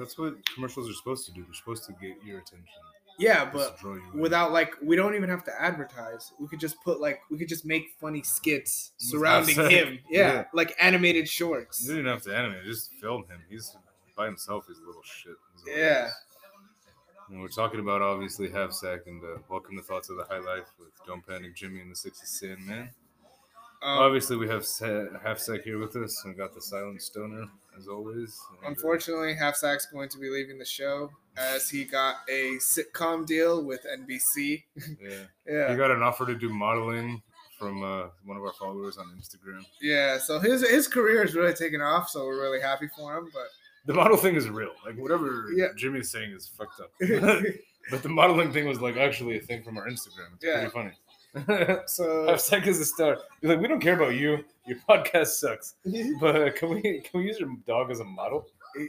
That's what commercials are supposed to do. They're supposed to get your attention. Yeah, Just but to draw you in. without we don't even have to advertise. We could just make funny skits With surrounding Halfsack. him. Yeah, Yeah. like animated shorts. You didn't have to animate. Just film him. He's by himself. He's a little shit. He's Yeah. And we're talking about obviously Halfsack and welcome to Thoughts of the High Life with Don't Panic Jimmy and the Six of Sin, man. Obviously, we have Halfsack here with us. We got the Silent Stoner as always. And, Unfortunately, Halfsack's going to be leaving the show as he got a sitcom deal with NBC. He got an offer to do modeling from one of our followers on Instagram. Yeah, so his career is really taking off, so we're really happy for him. But the model thing is real. Like whatever Jimmy's saying is fucked up. But the modeling thing was like actually a thing from our Instagram. It's pretty funny. So Halfsack is a star. You're like, we don't care about you. Your podcast sucks. But can we use your dog as a model?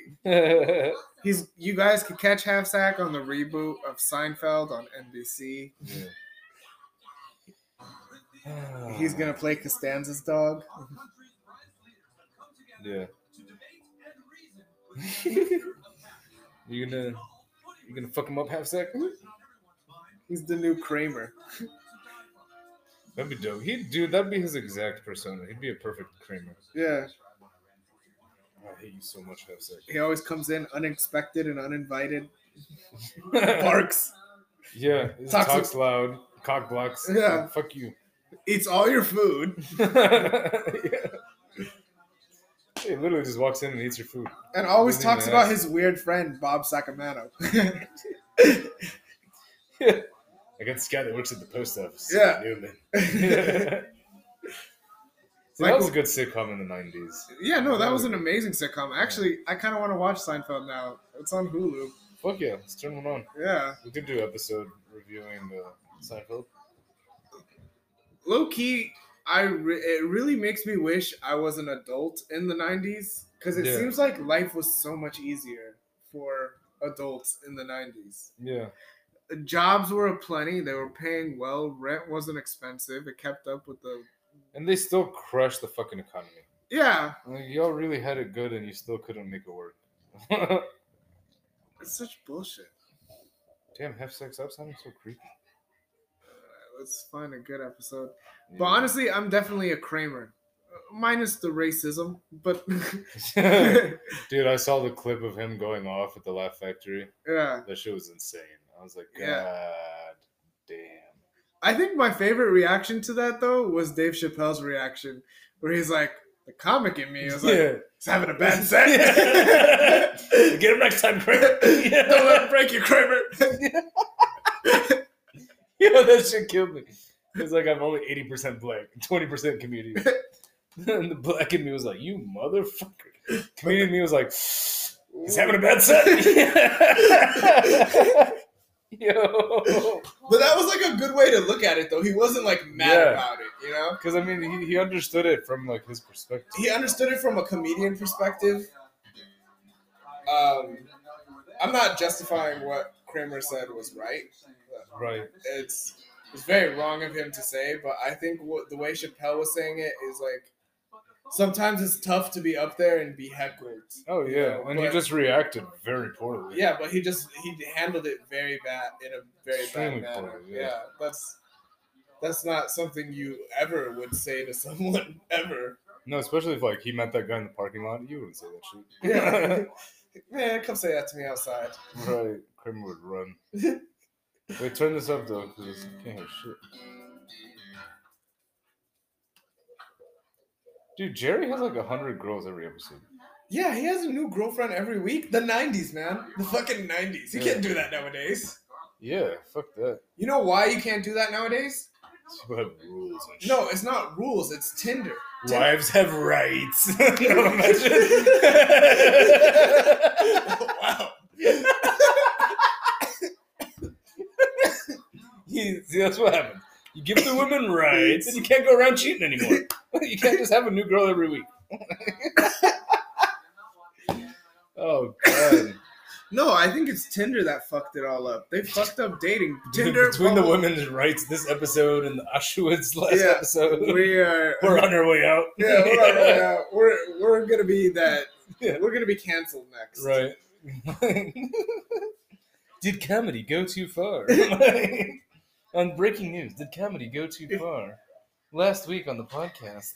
You guys could catch Halfsack on the reboot of Seinfeld on NBC. Yeah. He's gonna play Costanza's dog. Yeah. You gonna fuck him up, Halfsack? He's the new Kramer. That'd be dope. That'd be his exact persona. He'd be a perfect Kramer. Yeah. I hate you so much, Halfsack. He always comes in unexpected and uninvited. Barks. Yeah. Talks loud. Cock blocks. Yeah. Like, fuck you. Eats all your food. He literally just walks in and eats your food. And always talks about his weird friend, Bob Sacamano. Yeah. I got this guy that works at the post office. Yeah. Newman. That was a good sitcom in the 90s. Yeah, no, that was an amazing sitcom. Actually, I kind of want to watch Seinfeld now. It's on Hulu. Fuck yeah, let's turn one on. Yeah. We could do an episode reviewing Seinfeld. Low key, it really makes me wish I was an adult in the 90s because it seems like life was so much easier for adults in the 90s. Yeah. Jobs were aplenty. They were paying well. Rent wasn't expensive. It kept up with the... And they still crushed the fucking economy. Yeah. Like, y'all really had it good and you still couldn't make it work. It's such bullshit. Damn, Halfsack, stop sounding so creepy. Let's find a good episode. Yeah. But honestly, I'm definitely a Kramer. Minus the racism, but... Dude, I saw the clip of him going off at the Laugh Factory. Yeah. That shit was insane. I was like, God damn. I think my favorite reaction to that, though, was Dave Chappelle's reaction, where he's like, the comic in me was like, he's having a bad set. Get him next time, Kramer. Don't let him break you, Kramer. Yeah, that shit killed me. It's like, I'm only 80% black, 20% comedian. And the black in me was like, you motherfucker. Comedian in me was like, he's having a bad set. Yo. But that was like a good way to look at it, though. He wasn't like mad about it, you know? Because I mean, he understood it from like his perspective. He understood it from a comedian perspective. I'm not justifying what Kramer said was right. Right. It's very wrong of him to say, but I think the way Chappelle was saying it is like sometimes it's tough to be up there and be heckled. Oh yeah, you know? And he just reacted very poorly. Yeah, but he handled it very bad in a very bad manner. Poorly, yeah, that's not something you ever would say to someone ever. No, especially if like he met that guy in the parking lot, you wouldn't say that shit. Yeah, man, come say that to me outside. Right, Kramer would run. Wait, turn this up though, because I can't hear shit. Dude, Jerry has like 100 girls every episode. Yeah, he has a new girlfriend every week. The 90s, man. The fucking 90s. You can't do that nowadays. Yeah, fuck that. You know why you can't do that nowadays? People have rules and shit. No, it's not rules. It's Tinder. Wives have rights. No, imagine. Wow. See, that's what happened. You give the women rights, and you can't go around cheating anymore. You can't just have a new girl every week. Oh, God. No, I think it's Tinder that fucked it all up. They fucked up dating. Tinder Between the women's rights this episode and the Auschwitz last episode, we're on our way out. Yeah, we're on our way out. We're gonna be that. Yeah. We're gonna be canceled next. Right. Did comedy go too far? On breaking news, did comedy go too far? Last week on the podcast.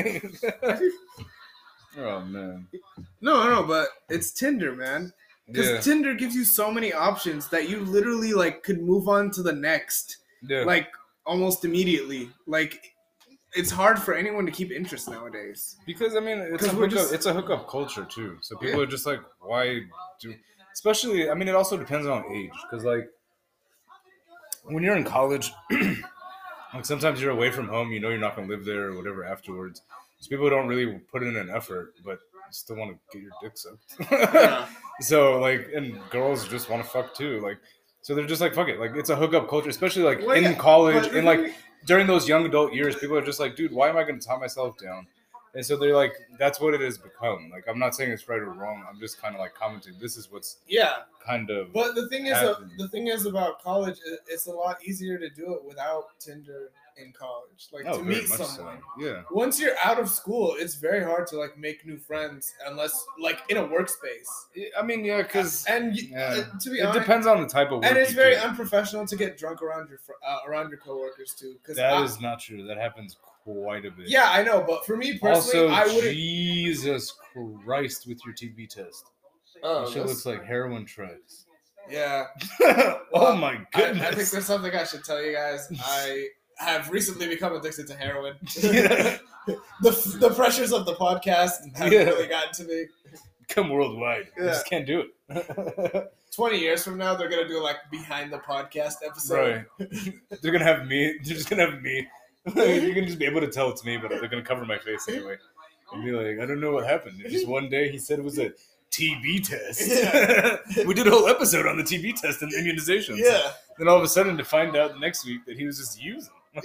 Oh, man. No, but it's Tinder, man. Because Tinder gives you so many options that you literally, like, could move on to the next. Yeah. Like, almost immediately. Like, it's hard for anyone to keep interest nowadays. Because, I mean, it's a hookup culture, too. So people are just like, why do... Especially, I mean, it also depends on age. Because, like, when you're in college, like, sometimes you're away from home. You know you're not going to live there or whatever afterwards. So people don't really put in an effort, but still want to get your dick sucked. Yeah. So, like, and girls just want to fuck, too. Like, so they're just like, fuck it. Like, it's a hookup culture, especially, like, in college. And, like, during those young adult years, people are just like, dude, why am I going to tie myself down? And so they're like, that's what it has become. Like, I'm not saying it's right or wrong. I'm just kind of like commenting. This is what's kind of. But the thing is about college, it's a lot easier to do it without Tinder in college. Like to meet someone. So. Yeah. Once you're out of school, it's very hard to like make new friends unless like in a workspace. I mean, yeah, because to be honest, it depends on the type of work. And it's very unprofessional to get drunk around your coworkers too. Because that is not true. That happens quite a bit. Yeah, I know, but for me personally, also, I would. Jesus Christ, with your TB test. Oh, shit looks like heroin drugs. Yeah. Oh my goodness. I think there's something I should tell you guys. I have recently become addicted to heroin. The pressures of the podcast have really gotten to me. Become worldwide. I just can't do it. 20 years from now, they're gonna do like behind the podcast episode. Right. They're gonna have me. They're just gonna have me. You're gonna just be able to tell it's me, but they're gonna cover my face anyway. And be like, I don't know what happened. Just one day he said it was a TB test. Yeah. We did a whole episode on the TB test and immunizations. Yeah. Then all of a sudden to find out next week that he was just using. Oh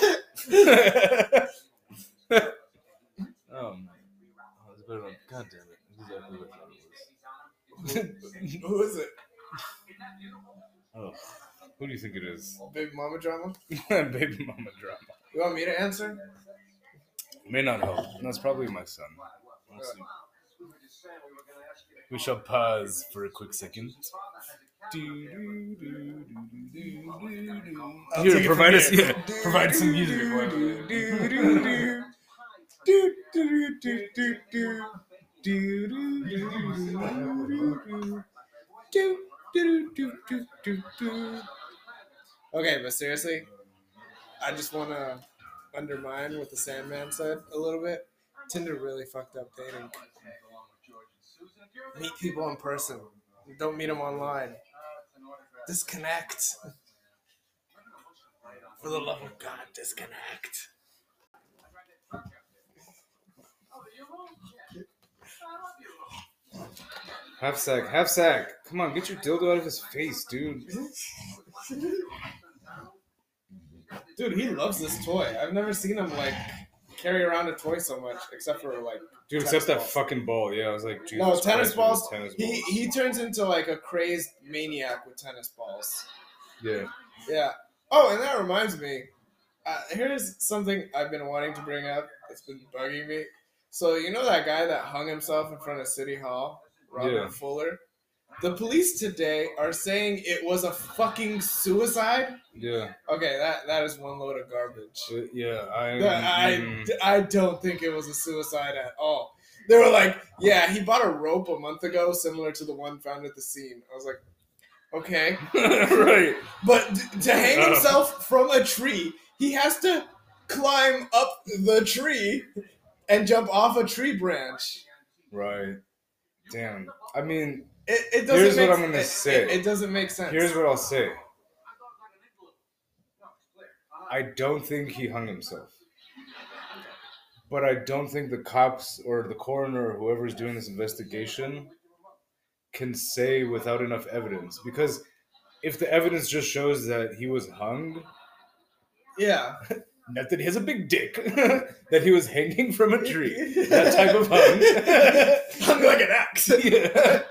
man. Oh, it's better. God damn it. Exactly what I thought it was. Who is it? Oh. Who do you think it is? Baby mama drama? Baby mama drama. You want me to answer? May not help. No, it's probably my son. We shall pause for a quick second. Here, provide some music. Okay, but seriously, I just want to undermine what the Sandman said a little bit. Tinder really fucked up dating. Meet people in person. Don't meet them online. Disconnect. For the love of God, disconnect. Half sack. Come on, get your dildo out of his face, dude. Dude, he loves this toy. I've never seen him like carry around a toy so much, except for like. Dude, except that fucking ball. Yeah, I was like, Jesus. No, tennis balls. He turns into like a crazed maniac with tennis balls. Yeah. Yeah. Oh, and that reminds me. Here's something I've been wanting to bring up. It's been bugging me. So you know that guy that hung himself in front of City Hall, Robert Fuller? The police today are saying it was a fucking suicide. Yeah. Okay, that is one load of garbage. Yeah, I don't think it was a suicide at all. They were like, yeah, he bought a rope a month ago, similar to the one found at the scene. I was like, okay, right. But to hang himself from a tree, he has to climb up the tree and jump off a tree branch. Right. Damn. I mean. It doesn't. Here's what I'm gonna say. It doesn't make sense. Here's what I'll say. I don't think he hung himself, but I don't think the cops or the coroner or whoever's doing this investigation can say without enough evidence. Because if the evidence just shows that he was hung, not that he has a big dick, that he was hanging from a tree, that type of hung. Hung like an axe. Yeah.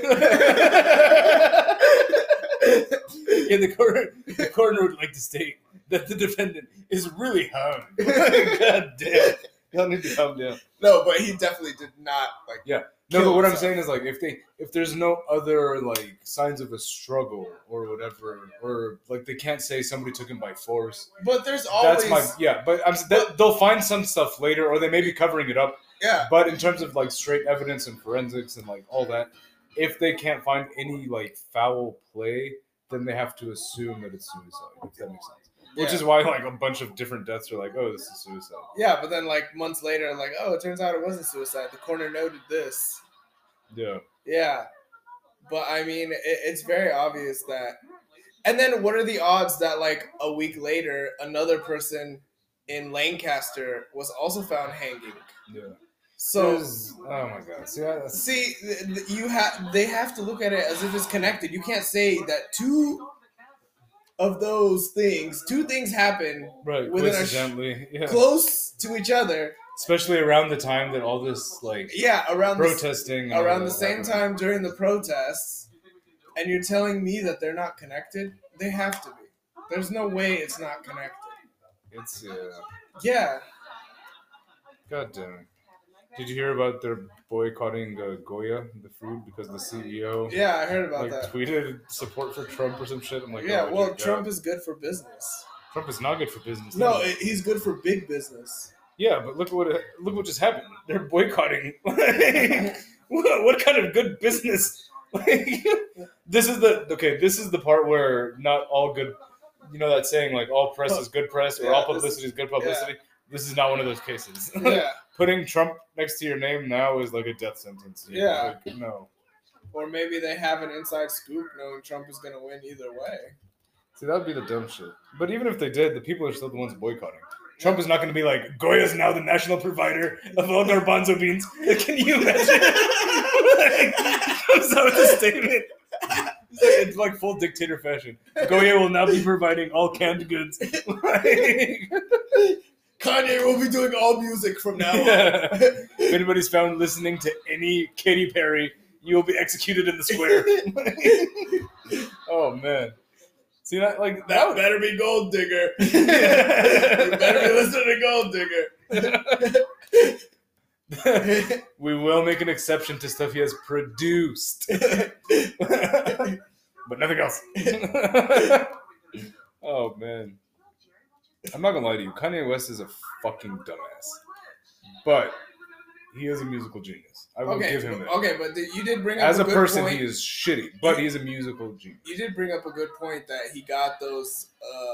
The coroner would like to state that the defendant is really hung. God damn. Y'all need to calm down. No, but he definitely did not. Yeah. No, but what I'm saying is like if there's no other like signs of a struggle or whatever, or like they can't say somebody took him by force. But there's always but they'll find some stuff later, or they may be covering it up. Yeah. But in terms of like straight evidence and forensics and like all that, if they can't find any like foul play, then they have to assume that it's suicide. If that makes sense. Which is why like a bunch of different deaths are like, oh, this is suicide. Yeah, but then like months later, like, oh, it turns out it wasn't suicide. The coroner noted this. Yeah. Yeah. But I mean, it's very obvious that. And then what are the odds that like a week later, another person in Lancaster was also found hanging? Yeah. So, oh my God! See, they have to look at it as if it's connected. You can't say that two things happen within close to each other, especially around the time that all this around protesting around the same time during the protests, and you're telling me that they're not connected? They have to be. There's no way it's not connected. It's yeah. God damn it. Did you hear about their boycotting Goya, the food, because the CEO? Yeah, I heard about that. Tweeted support for Trump or some shit. I'm like, Trump is good for business. Trump is not good for business. No, he's good for big business. Yeah, but look what just happened. They're boycotting. What kind of good business? This is the part where not all good. You know that saying like all press is good press or all publicity is good publicity. Yeah. This is not one of those cases. Yeah. Putting Trump next to your name now is like a death sentence. Yeah. Like, no. Or maybe they have an inside scoop knowing Trump is going to win either way. See, that would be the dumb shit. But even if they did, the people are still the ones boycotting. Trump is not going to be like, Goya is now the national provider of all garbanzo beans. Can you imagine? Comes out with a statement. It's like full dictator fashion. Goya will now be providing all canned goods. Kanye will be doing all music from now on. If anybody's found listening to any Katy Perry, you will be executed in the square. Oh man. See that that better be Gold Digger. You better be listening to Gold Digger. We will make an exception to stuff he has produced. But nothing else. Oh man. I'm not gonna lie to you. Kanye West is a fucking dumbass. But he is a musical genius. I will give him that. Okay, but you did bring up as a person, he is shitty, but he's a musical genius. You did bring up a good point that he got those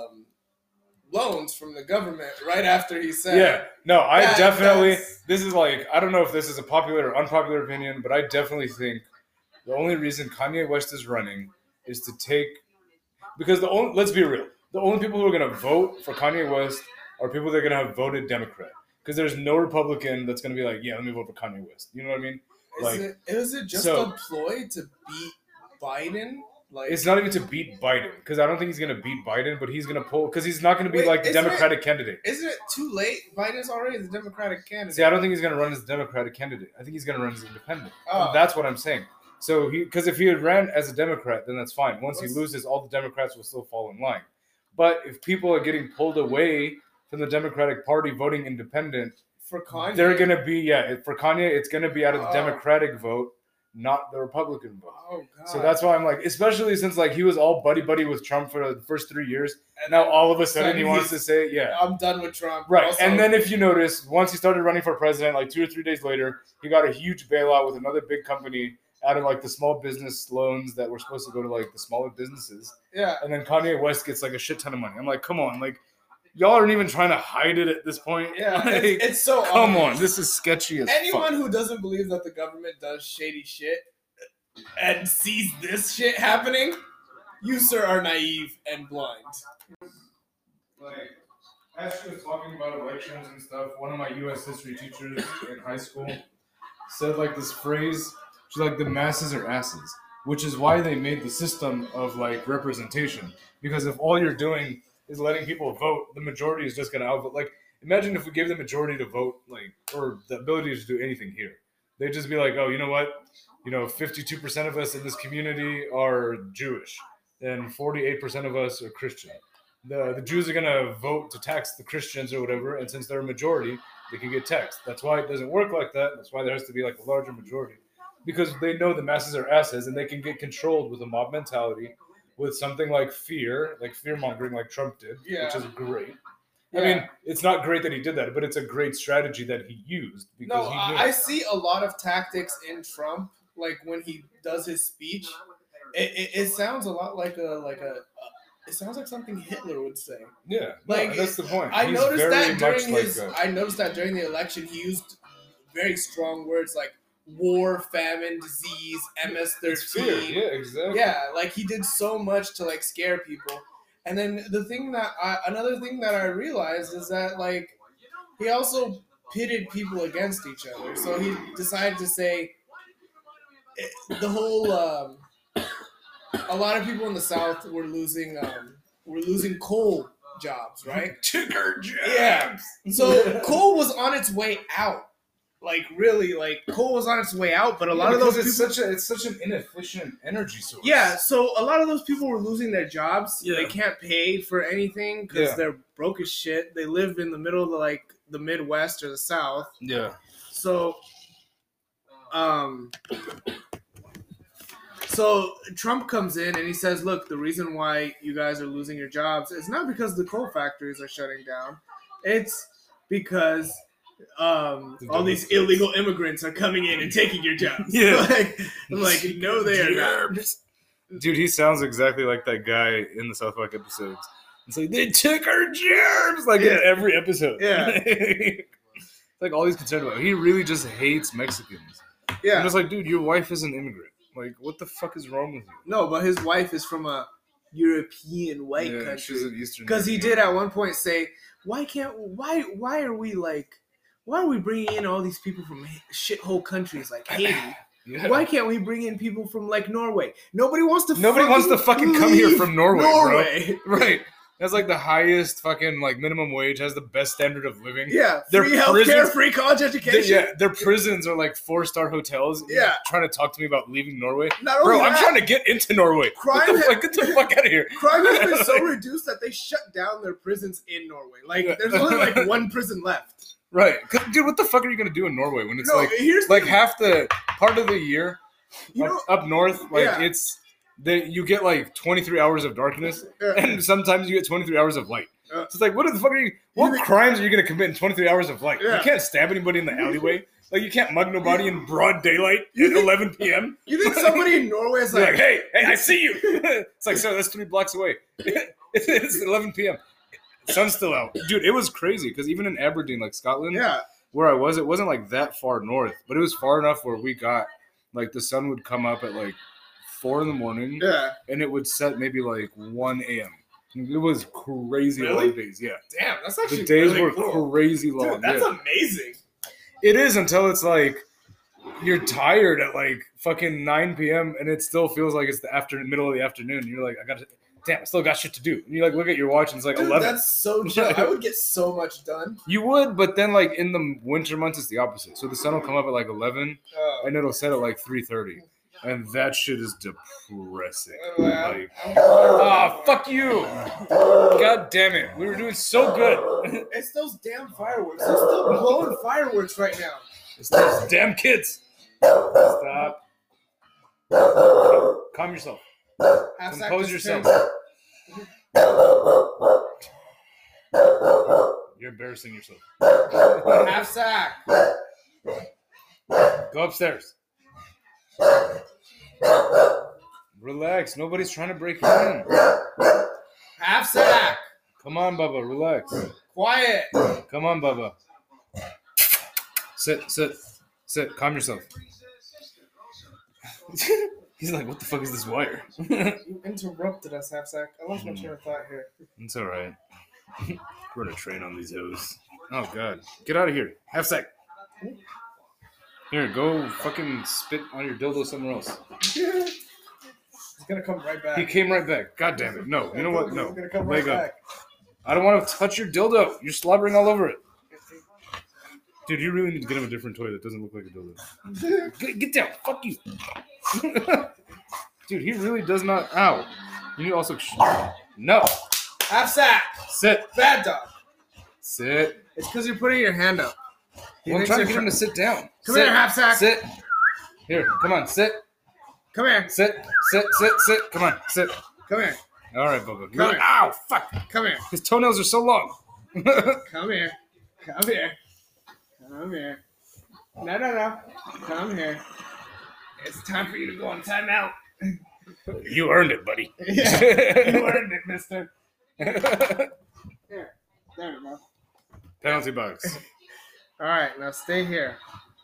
loans from the government right after he said. Yeah, no, I definitely. This is like, I don't know if this is a popular or unpopular opinion, but I definitely think the only reason Kanye West is running is to take, because let's be real, the only people who are going to vote for Kanye West are people that are going to have voted Democrat. Because there's no Republican that's going to be like, yeah, let me vote for Kanye West. You know what I mean? Is it just a ploy to beat Biden? It's not even to beat Biden. Because I don't think he's going to beat Biden, but he's going to pull... Because he's not going to be the Democratic candidate. Isn't it too late? Biden's already the Democratic candidate. See, I don't think he's going to run as the Democratic candidate. I think he's going to run as independent. Oh. That's what I'm saying. So, because if he had ran as a Democrat, then that's fine. Once he loses, all the Democrats will still fall in line. But if people are getting pulled away from the Democratic Party voting independent, for Kanye, they're going to be, for Kanye, it's going to be out of the Democratic vote, not the Republican vote. Oh, God. So that's why I'm like, especially since like he was all buddy-buddy with Trump for the first 3 years, and now all of a sudden he wants to say, I'm done with Trump. Right. Also, and then if you notice, once he started running for president, like 2 or 3 days later, he got a huge bailout with another big company out of like the small business loans that were supposed to go to like the smaller businesses. Yeah. And then Kanye West gets like a shit ton of money. I'm like, come on, like y'all aren't even trying to hide it at this point. Yeah, like, it's so come obvious. on, this is sketchy as Anyone fuck. Who doesn't believe that the government does shady shit and sees this shit happening, you, sir, are naive and blind. Like, as she was talking about elections and stuff, one of my U.S. history teachers in high school said like this phrase, she's like, the masses are asses, which is why they made the system of like representation. Because if all you're doing is letting people vote, the majority is just going to outvote. Like, imagine if we gave the majority to vote, like, or the ability to do anything here. They'd just be like, oh, you know what? 52% of us in this community are Jewish, and 48% of us are Christian. The Jews are going to vote to tax the Christians or whatever, and since they're a majority, they can get taxed. That's why it doesn't work like that. That's why there has to be like a larger majority. because they know the masses are assholes and they can get controlled with a mob mentality, with something like fear mongering, like Trump did, which is great. Yeah. I mean, it's not great that he did that, but it's a great strategy that he used. Because I see a lot of tactics in Trump, like when he does his speech. It sounds a lot like it sounds like something Hitler would say. Yeah, like that's the point. I noticed that during the election, he used very strong words like war, famine, disease, MS-13. Yeah, exactly. Yeah, like he did so much to like scare people. And then another thing that I realized is that like he also pitted people against each other. So he decided to say the whole a lot of people in the South were losing coal jobs, right? Ticker jobs. Yeah. So coal was on its way out. Like really, like coal was on its way out, but a lot of those people, it's such an inefficient energy source. Yeah, so a lot of those people were losing their jobs. Yeah. They can't pay for anything because they're broke as shit. They live in the middle of the Midwest or the South. Yeah. So, so Trump comes in and he says, "Look, the reason why you guys are losing your jobs is not because the coal factories are shutting down. It's because." All these illegal immigrants are coming in and taking your jobs. Yeah. like no, they are not. Dude, he sounds exactly like that guy in the South Park episodes. It's like, they took our jobs! Like in every episode. Yeah. It's like all he's concerned about. He really just hates Mexicans. Yeah. I'm just like, dude, your wife is an immigrant. Like, what the fuck is wrong with you? No, but his wife is from a European white country. She's an Eastern. Because he did at one point say, why are we bringing in all these people from shithole countries like Haiti? Yeah. Why can't we bring in people from like Norway? Nobody wants to fucking come here from Norway. Bro. Right. That's like the highest fucking like minimum wage, has the best standard of living. Yeah. Free healthcare, free college education. Their prisons are like 4-star hotels. Yeah. Trying to talk to me about leaving Norway. Bro, I'm trying to get into Norway. Get the fuck out of here. Crime has been so reduced that they shut down their prisons in Norway. Like there's only like one prison left. Right. Dude, what the fuck are you going to do in Norway when it's half the part of the year up north, it's you get like 23 hours of darkness and sometimes you get 23 hours of light. So it's like, what crimes are you going to commit in 23 hours of light? You can't stab anybody in the alleyway. Like, you can't mug nobody in broad daylight at 11 p.m. You think somebody in Norway is like, hey, I see you. It's like, sir, that's 3 blocks away. It's 11 p.m. Sun's still out. Dude, it was crazy because even in Aberdeen, like Scotland, where I was, it wasn't like that far north, but it was far enough where we got, like, the sun would come up at like 4 a.m. And it would set maybe like 1 a.m. It was crazy long days. Yeah. Damn, that's actually the days really were cool. Crazy long. Dude, that's amazing. It is until it's like you're tired at like fucking 9 p.m. and it still feels like it's the middle of the afternoon. And you're like, I still got shit to do. And you like look at your watch and it's like 11. That's so chill. I would get so much done. You would, but then like in the winter months it's the opposite. So the sun will come up at like 11 and it'll set at like 3:30. And that shit is depressing. Like, fuck you. God damn it. We were doing so good. It's those damn fireworks. They're still blowing fireworks right now. It's those damn kids. Stop. Calm yourself. Compose yourself. You're embarrassing yourself. Half sack. Go upstairs. Relax. Nobody's trying to break you in. Half sack. Come on, Bubba. Relax. Quiet. Come on, Bubba. Sit. Calm yourself. He's like, what the fuck is this wire? You interrupted us, Half Sack. I lost my train of thought here. It's all right. We're on a train on these hoes. Oh, God. Get out of here. Half Sack. Here, go fucking spit on your dildo somewhere else. He's going to come right back. He came right back. God damn it. No. You know what? No. He's going to come right back. I don't want to touch your dildo. You're slobbering all over it. Dude, you really need to get him a different toy that doesn't look like a dildo. Get down. Fuck you. Dude, he really does not. Ow. You need to also. No. Half sack. Sit. Bad dog. Sit. It's because you're putting your hand up. Well, I'm trying to get him to sit down. Come here, Half Sack. Sit. Here, come on, sit. Come here. Sit. Come on, sit. Come here. All right, Bubba. Come here. Ow, fuck. Come here. His toenails are so long. Come here. Come here. Come here. No. Come here. It's time for you to go on timeout. You earned it, buddy. Yeah, you earned it, mister. Here. There we go. Penalty box. All right, now stay here.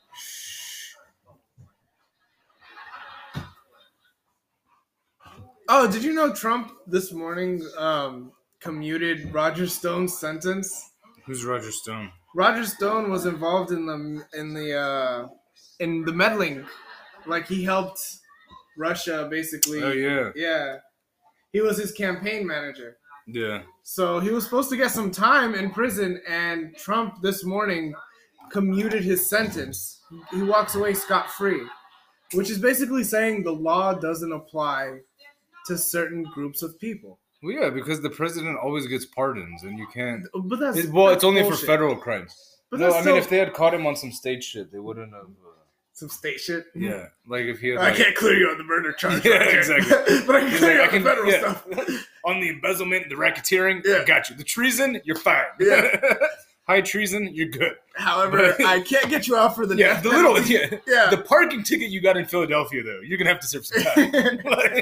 Oh, did you know Trump this morning commuted Roger Stone's sentence? Who's Roger Stone? Roger Stone was involved in the meddling, like he helped Russia basically. Oh yeah. Yeah, he was his campaign manager. Yeah. So he was supposed to get some time in prison, and Trump this morning commuted his sentence. He walks away scot-free, which is basically saying the law doesn't apply to certain groups of people. Well, yeah, because the president always gets pardons, and you can't. But that's it's that's only bullshit. for federal crimes. But no, that's I mean, if they had caught him on some state shit, they wouldn't have. Some state shit. Yeah, like if he had. I can't clear you on the murder charge. Yeah, exactly. But I can clear you on the federal stuff. On the embezzlement, the racketeering, Yeah. I got you. The treason, you're fine. Yeah. High treason, you're good. However, I can't get you out for the Yeah, death the little penalty. yeah. The parking ticket you got in Philadelphia, though, you're gonna have to serve some time.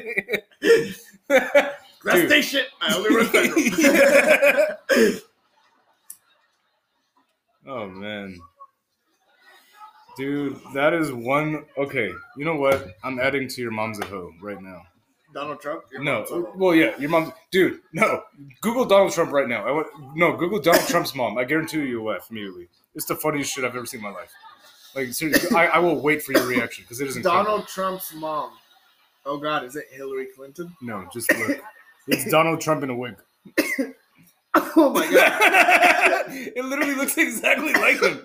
That's state shit. I only run federal. Oh man, dude, that is one. Okay, you know what? I'm adding to your mom's a hoe right now. Donald Trump? No. Well, yeah, your mom's. Dude, no. Google Donald Trump right now. Google Donald Trump's mom. I guarantee you will laugh immediately. It's the funniest shit I've ever seen in my life. Like, seriously, I will wait for your reaction because it is incredible. Donald Trump's mom. Oh, God, is it Hillary Clinton? No, just look. It's Donald Trump in a wig. Oh, my God. It literally looks exactly like him.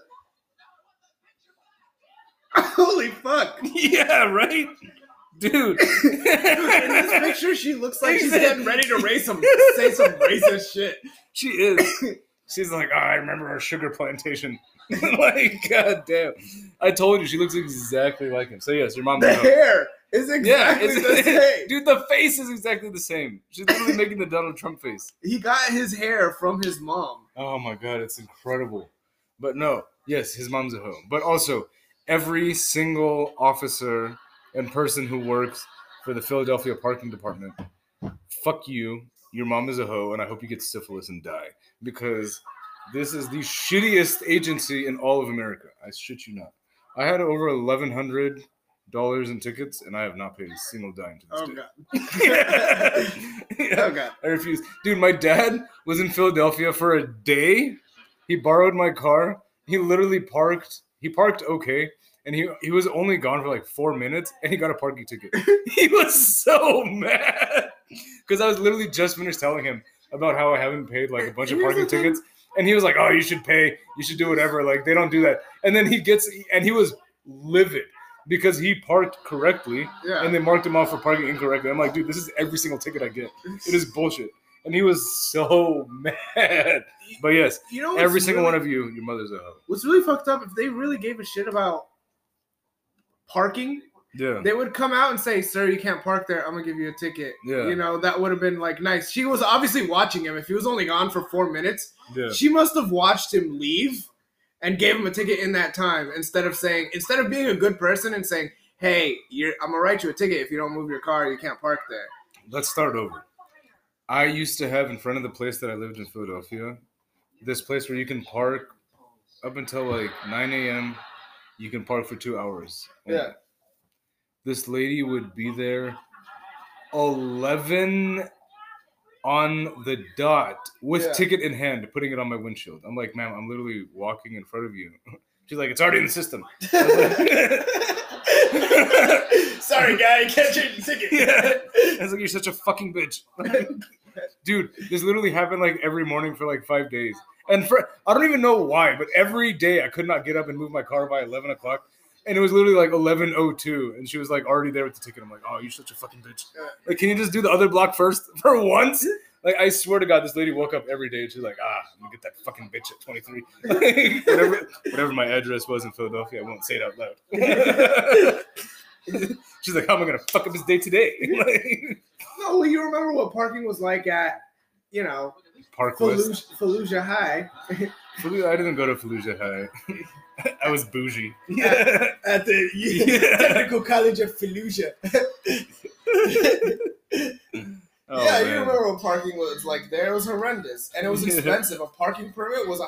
Holy fuck. Yeah, right? Dude. In this picture, she looks like she's getting ready to say some racist shit. She is. She's like, I remember our sugar plantation. Like, god damn. I told you, she looks exactly like him. So, yes, your mom. The hair is exactly the same. Dude, the face is exactly the same. She's literally making the Donald Trump face. He got his hair from his mom. Oh, my God. It's incredible. But no, yes, his mom's a hoe. But also, every single officer and person who works for the Philadelphia Parking Department, fuck you. Your mom is a hoe, and I hope you get syphilis and die. Because this is the shittiest agency in all of America. I shit you not. I had over $1,100 in tickets, and I have not paid a single dime to this day. God. Yeah. Oh, God. I refuse. Dude, my dad was in Philadelphia for a day. He borrowed my car. He literally parked. He parked okay. And he was only gone for like 4 minutes, and he got a parking ticket. He was so mad because I was literally just finished telling him about how I haven't paid like a bunch of parking tickets, and he was like, "Oh, you should pay. You should do whatever. Like they don't do that." And then he was livid because he parked correctly, and they marked him off for parking incorrectly. I'm like, dude, this is every single ticket I get. It is bullshit. And he was so mad. But yes, every single one of you, your mother's a hoe. What's really fucked up, if they really gave a shit about parking, they would come out and say, "Sir, you can't park there. I'm gonna give you a ticket." You know, that would have been like nice. She was obviously watching him. If he was only gone for 4 minutes, she must have watched him leave and gave him a ticket in that time instead of being a good person and saying, "Hey, I'm gonna write you a ticket if you don't move your car. You can't park there." Let's start over. I used to have in front of the place that I lived in Philadelphia, this place where you can park up until like 9 a.m. You can park for 2 hours. Yeah. This lady would be there 11 on the dot with ticket in hand, putting it on my windshield. I'm like, ma'am, I'm literally walking in front of you. She's like, it's already in the system. Sorry, guy, you can't change the ticket. Yeah. I was like, you're such a fucking bitch. Dude, this literally happened like every morning for like 5 days. And I don't even know why, but every day I could not get up and move my car by 11 o'clock. And it was literally like 11:02. And she was like already there with the ticket. I'm like, oh, you're such a fucking bitch. Like, can you just do the other block first for once? Like, I swear to God, this lady woke up every day and she's like, I'm gonna get that fucking bitch at 23. Whatever my address was in Philadelphia, I won't say it out loud. She's like, how am I gonna fuck up this day today? No, you remember what parking was like at, Park West? Fallujah High. I didn't go to Fallujah High. I was bougie. At the Technical College of Fallujah. You remember what parking was like there? It was horrendous. And it was expensive. A parking permit was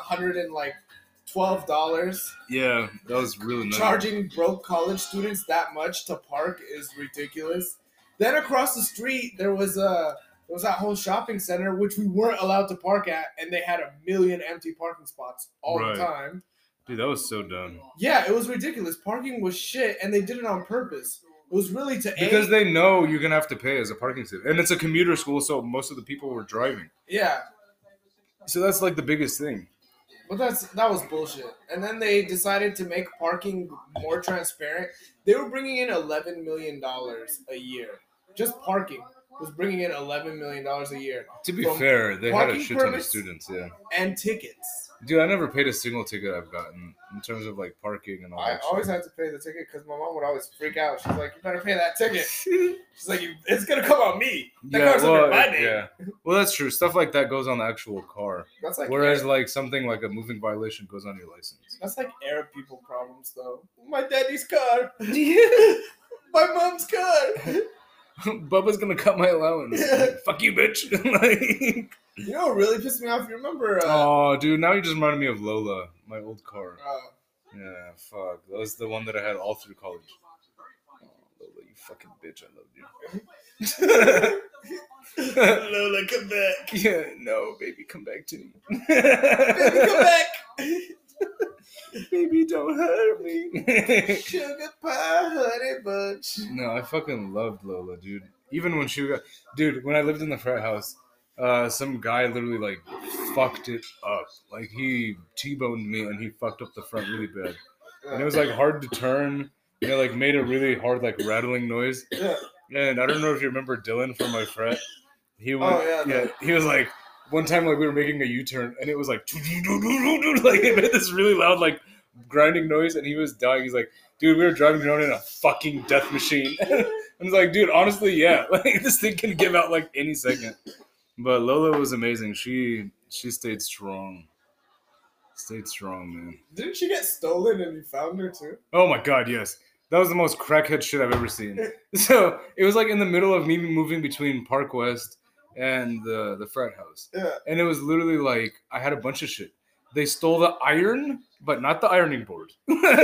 $112. Yeah, that was really nice. Charging broke college students that much to park is ridiculous. Then across the street, there was that whole shopping center, which we weren't allowed to park at, and they had 1 million empty parking spots all the time. Dude, that was so dumb. Yeah, it was ridiculous. Parking was shit, and they did it on purpose. It was really because they know you're gonna have to pay as a parking city, and it's a commuter school, so most of the people were driving. Yeah. So that's like the biggest thing. But that was bullshit. And then they decided to make parking more transparent. They were bringing in $11 million a year. Just parking was bringing in $11 million a year. To be fair, they had a shit ton of students, yeah. And tickets. Dude, I never paid a single ticket I've gotten in terms of like parking and all that. I always had to pay the ticket because my mom would always freak out. She's like, "You better pay that ticket." She's like, "It's gonna come on me." That car's under my name. Yeah, well, that's true. Stuff like that goes on the actual car. That's like whereas like something like a moving violation goes on your license. That's like Arab people problems, though. My daddy's car. My mom's car. Bubba's gonna cut my allowance. Fuck you, bitch. You know what really pissed me off? You remember? Oh, dude, now you just reminded me of Lola, my old car. Yeah, fuck. That was the one that I had all through college. Oh, Lola, you fucking bitch. I love you. Lola, come back. Yeah, no, baby, come back to me. Baby, come back. Baby, don't hurt me. Sugar pie, honey bunch. No, I fucking loved Lola, dude. Even when she got... Dude, when I lived in the frat house, some guy literally, like, fucked it up. Like, he T-boned me, and he fucked up the front really bad. And it was, like, hard to turn. And it, like, made a really hard, like, rattling noise. Yeah. And I don't know if you remember Dylan from my frat. He went, yeah. He was, like... One time, like, we were making a U-turn, and it was like... Like, it made this really loud, like, grinding noise, and he was dying. He's like, dude, we were driving around in a fucking death machine. And I was like, dude, honestly, yeah. Like, this thing can give out, like, any second. But Lola was amazing. She stayed strong. Stayed strong, man. Didn't she get stolen and you found her, too? Oh, my God, yes. That was the most crackhead shit I've ever seen. So, it was, like, in the middle of me moving between Park West and the frat house. Yeah. And it was literally like I had a bunch of shit. They stole the iron, but not the ironing board.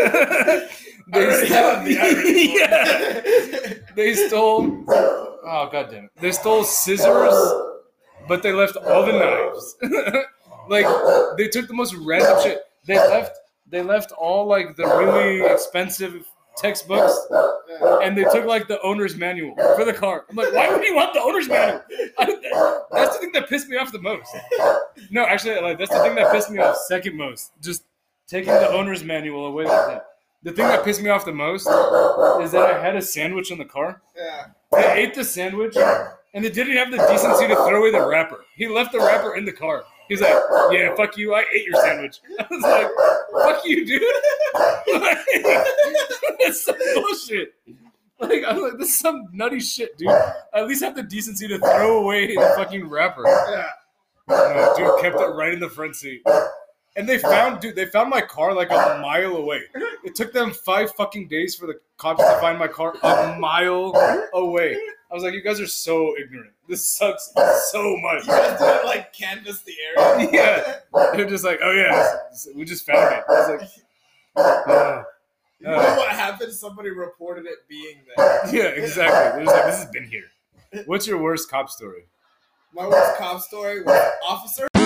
They stole oh god damn it. They stole scissors, but they left all the knives. Like they took the most random shit. They left all like the really expensive textbooks, and they took like the owner's manual for the car. I'm like, why would you want the owner's manual? That's the thing that pissed me off the most. No, actually, like that's the thing that pissed me off second most. Just taking the owner's manual away like that. The thing that pissed me off the most is that I had a sandwich in the car. Yeah. I ate the sandwich, and they didn't have the decency to throw away the wrapper. He left the wrapper in the car. He's like, yeah, fuck you, I ate your sandwich. I was like, fuck you, dude. Like, that's some bullshit. Like, I'm like, this is some nutty shit, dude. I at least have the decency to throw away the fucking wrapper. Yeah. No, dude, kept it right in the front seat. And they found my car like a mile away. It took them 5 fucking days for the cops to find my car a mile away. I was like, you guys are so ignorant. This sucks so much. You guys didn't like canvass the area? Yeah. They're just like, oh yeah, we just found it. I was like, you know what happened? Somebody reported it being there. Yeah, exactly. They're just like, this has been here. What's your worst cop story? My worst cop story was officer.